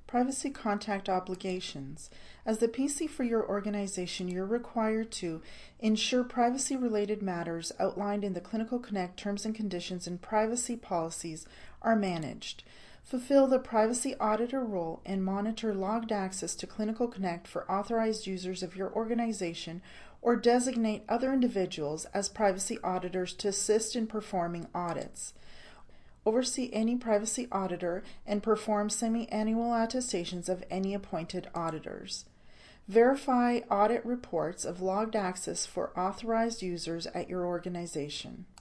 Privacy contact obligations. As the PC for your organization, you're required to ensure privacy-related matters outlined in the Clinical Connect terms and conditions and privacy policies are managed. Fulfill the privacy auditor role and monitor logged access to Clinical Connect for authorized users of your organization, or designate other individuals as privacy auditors to assist in performing audits. Oversee any privacy auditor and perform semi-annual attestations of any appointed auditors. Verify audit reports of logged access for authorized users at your organization.